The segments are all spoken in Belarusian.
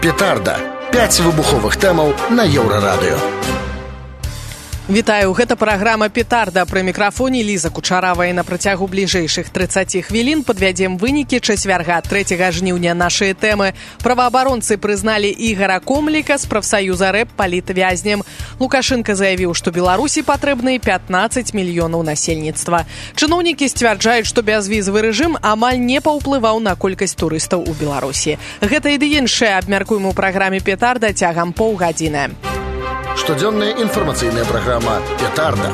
Петарда. 5 выбуховых тэмаў на Еўрарадыё. Вітаю, гэта праграма «Петарда». Пры мікрафоне Ліза Кучаравая. На працягу бліжэйшых 30 хвілін падвядзем вынікі чацвярга 3 жніўня. Нашыя тэмы. Праваабаронцы прызналі Ігара Комліка з прафсаюза РЭП палітвязнем. Лукашенко заявіў, што Беларусі патрэбны 15 мільёнаў насельніцтва. Чыноўнікі сцвярджаюць, што бязвізавы рэжым амаль не паўплываў на колькасць турыстаў у Беларусі. Гэта і ды іншае абмяркуем у праграме «Петарда» цягам паўгадзіны. Штодзённая інфармацыйная праграма «Петарда».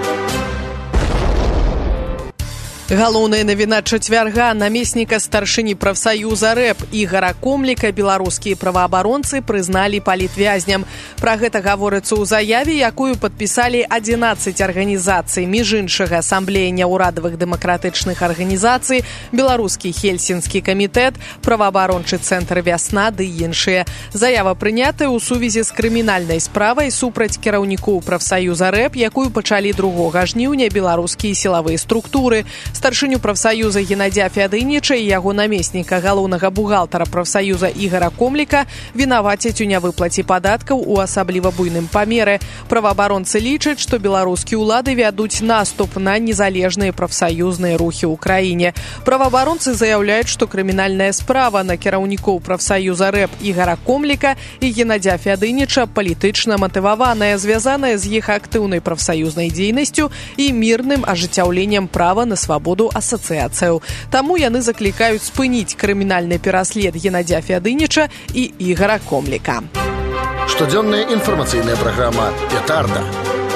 Галоўная навіна чацвярга. Намесніка старшыні прафсаюза РЭП Ігара Комліка беларускія праваабаронцы прызналі палітвязням. Пра гэта гаворыцца ў заяве, якую падпісалі 11 арганізацый, між іншага Асамблея няўрадавых дэмакратычных арганізацый, Беларускі Хельсінскі камітэт, праваабарончы цэнтр «Вясна» ды іншыя. Заява прынятая ў сувязі з крымінальнай справай супраць кіраўнікоў прафсаюза РЭП, якую пачалі 2 жніўня беларускія сілавыя структуры. Старшыню прафсаюза Геннадзя Фядыніча і яго намесніка галоўнага бухгалтара прафсаюза Ігара Комліка вінавацяць у нявыплаце падаткаў у асабліва буйным памеры. Праваабаронцы лічаць, што беларускія ўлады вядуць наступ на незалежныя прафсаюзныя рухі ў краіне. Праваабаронцы заяўляюць, што крымінальная справа на кіраўнікоў прафсаюза РЭП Ігара Комліка і Геннадзя Фядыніча палітычна матываваная, звязаная з іх актыўнай прафсаюзнай дзейнасцю і мірным ажыццяўленнем права на свабоду асацыяцыяў. Таму яны заклікаюць спыніць крымінальны пераслед Геннадзя Фядыніча і Ігара Комліка. Штодзённая інфармацыйная праграма «Петарда».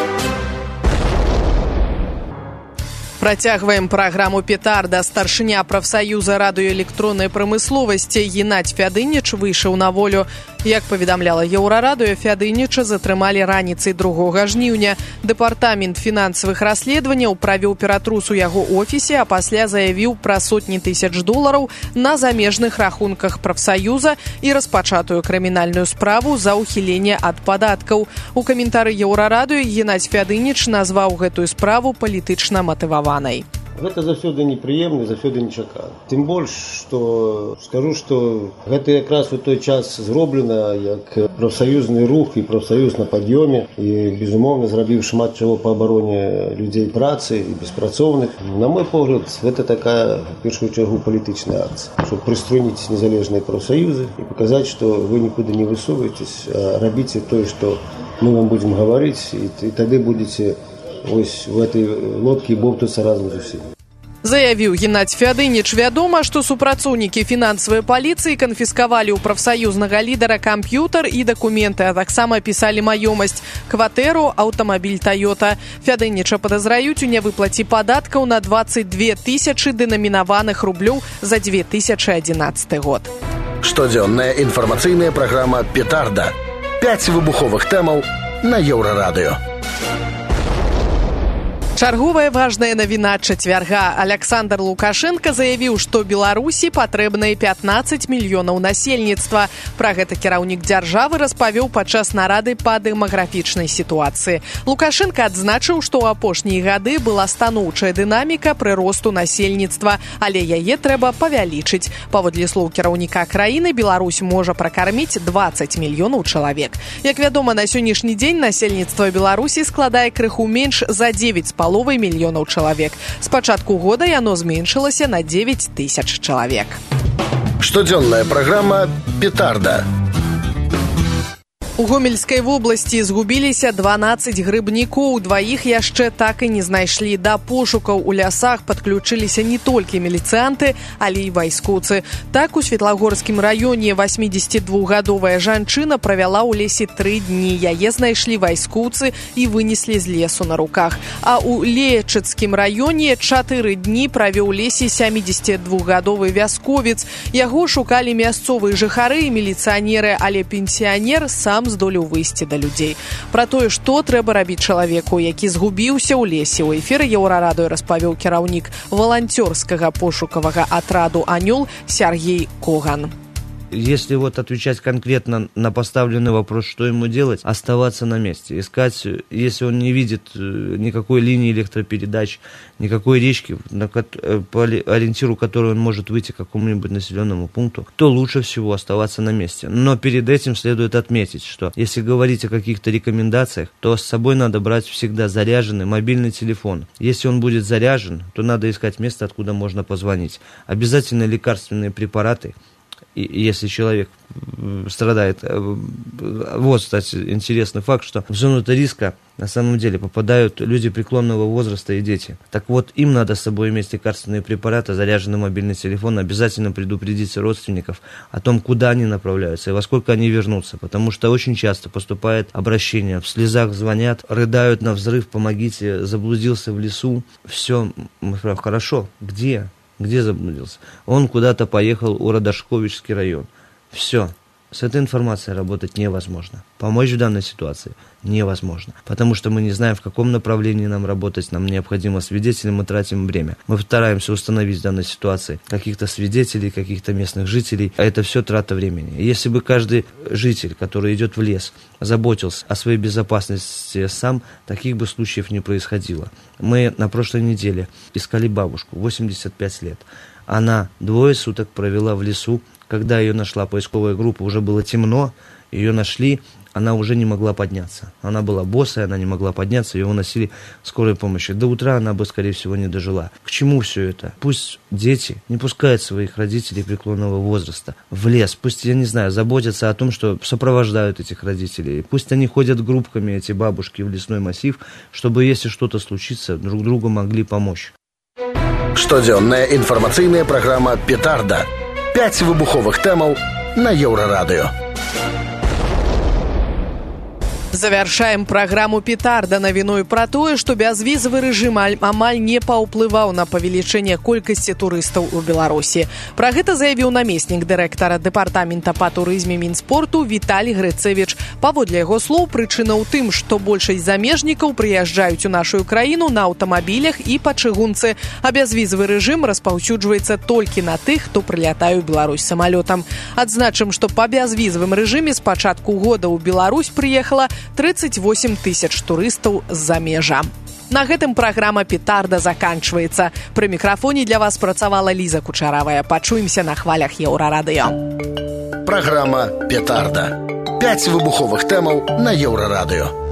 Працягваем праграму «Петарда». Старшыня прафсаюза радыёэлектроннай прамысловасці Геннадзь Фядыніч выйшаў на волю. Як паведамляла Еўрарадыё, Фядыніча затрымалі раніцай 2 жніўня. Дэпартамент фінансавых расследаванняў правёў ператрус у яго офісе, а пасля заявіў пра сотні тысяч долараў на замежных рахунках прафсаюза і распачатую крымінальную справу за ўхіленне ад падаткаў. У каментары Еўрарадыё Геннадзь Фядыніч назваў гэтую справу палітычна матываванай. Гэта заўсёды непрыемна, заўсёды нечакана. Тым больш, што скажу, што гэта якраз у той час зроблена як прафсаюзны рух і прафсаюз на пад'ёме і, безумоўна, зрабіў шмат чаго па абароне людзей працы і беспрацоўных. На мой погляд, гэта такая, в першую чаргу, палітычная акцыя, щоб прыструніць незалежныя прафсаюзы і паказаць, што вы нікуды не высоваецесь, а рабіце тое, што мы вам будзем гаварыць, і тады будзеце ось в этой лодке бовтацца разам з усімі. Заявіў Геннадзь Фядыніч. Вядома, што супрацоўнікі фінансавай паліцыі канфіскавалі ў прафсаюзнага лідара камп'ютар і дакументы, а таксама апісалі маёмасць, кватэру, аўтамабіль «Тойота». Фядыніча падазраюць у нявыплаце падаткаў на 22 тысячы дэнамінаваных рублёў за 2011 год. Штодзённая інфармацыйная праграма «Петарда». 5 выбуховых тэмаў на Еўрарадыё. Чарговая важная навіна чацвярга. Аляксандр Лукашенко заявіў, што Беларусі патрэбныя 15 мільёнаў насельніцтва. Пра гэта кіраўнік дзяржавы распавёў падчас нарады па дэмаграфічнай сітуацыі. Лукашенко адзначыў, што ў апошнія гады была станоўчая дынаміка прыросту насельніцтва, але яе трэба павялічыць. Паводле слоў кіраўніка краіны, Беларусь можа пракарміць 20 мільёнаў чалавек. Як вядома, на сённяшні дзень насельніцтва Беларусі складае крыху менш за 9,5 мільёнаў чалавек. З пачатку года яно зменшылася на 9 тысяч чалавек. Штодзённая праграма «Петарда». У Гомельскай вобласці згубіліся 12 грыбнікоў, дваіх яшчэ так і не знайшлі. Да пошукаў у лясах падключыліся не толькі міліцыянты, але і вайскоўцы. Так, у Светлагорскім раёне 82гадовая жанчына правяла ў лесе 3 дні. Яе знайшлі вайскоўцы і вынеслі з лесу на руках. А ў Лечыцкім раёне 4 дні правёў у лесе 72гадовы вясковец. Яго шукалі мясцовыя жыхары і міліцыянеры, але пенсіянер сам здолеў выйсці да людзей. Пра тое, што трэба рабіць чалавеку, які згубіўся ў лесе, у эфіры Еўрарадыё распавёў кіраўнік валанцёрскага пошукавага атраду «Анёл» Сергей Коган. Если вот отвечать конкретно на поставленный вопрос, что ему делать, оставаться на месте, искать, если он не видит никакой линии электропередач, никакой речки, по ориентиру которой он может выйти к какому-нибудь населенному пункту, то лучше всего оставаться на месте. Но перед этим следует отметить, что если говорить о каких-то рекомендациях, то с собой надо брать всегда заряженный мобильный телефон. Если он будет заряжен, то надо искать место, откуда можно позвонить. Обязательно лекарственные препараты. И если человек страдает. Вот, кстати, интересный факт, что в зону-то риска на самом деле попадают люди преклонного возраста и дети. Так вот, им надо с собой иметь лекарственные препараты, заряженный мобильный телефон, обязательно предупредить родственников о том, куда они направляются и во сколько они вернутся. Потому что очень часто поступает обращение, в слезах звонят, рыдают на взрыв, помогите, заблудился в лесу. Все, мы спрашиваем, хорошо, где? Где заблудился? Он куда-то поехал в Радошковичский район. Все. С этой информацией работать невозможно. Помочь в данной ситуации невозможно. Потому что мы не знаем, в каком направлении нам работать. Нам необходимо свидетелей, мы тратим время. Мы стараемся установить в данной ситуации каких-то свидетелей, каких-то местных жителей. А это все трата времени. Если бы каждый житель, который идет в лес, заботился о своей безопасности сам, таких бы случаев не происходило. Мы на прошлой неделе искали бабушку, 85 лет. Она 2 суток провела в лесу. Когда ее нашла поисковая группа, уже было темно, ее нашли, она уже не могла подняться. Она была босая, она не могла подняться, ее уносили скорой помощи. До утра она бы, скорее всего, не дожила. К чему все это? Пусть дети не пускают своих родителей преклонного возраста в лес. Пусть, я не знаю, заботятся о том, что сопровождают этих родителей. Пусть они ходят группками, эти бабушки, в лесной массив, чтобы, если что-то случится, друг другу могли помочь. Штодзённая інфармацыйная праграма «Петарда». 5 выбуховых тэмаў на Еўрарадыё. Завяршаем праграму «Петарда» навіной пра тое, што бязвізавы рэжым амаль не паўплываў на павелічэнне колькасці турыстаў у Беларусі. Пра гэта заявіў намеснік дырэктара дэпартамента па турызме Мінспорту Віталій Грыцэвіч. Паводле яго слоў, прычына ў тым, што большасць замежнікаў прыязджаюць у нашу краіну на аўтамабілях і па чыгунцы, а бязвізавы рэжым распаўсюджваецца толькі на тых, хто прылятае ў Беларусь самалётам. Адзначым, што па бязвізавым рэжыме з пачатку года ў Беларусь прыехала 38 тысяч турыстаў з-за межа. На гэтым праграма «Петарда» заканчваецца. Пры мікрафоне для вас працавала Ліза Кучаравая. Пачуемся на хвалях Еўрарадыё. Праграма «Петарда». 5 выбуховых тэмаў на Еўрарадыё.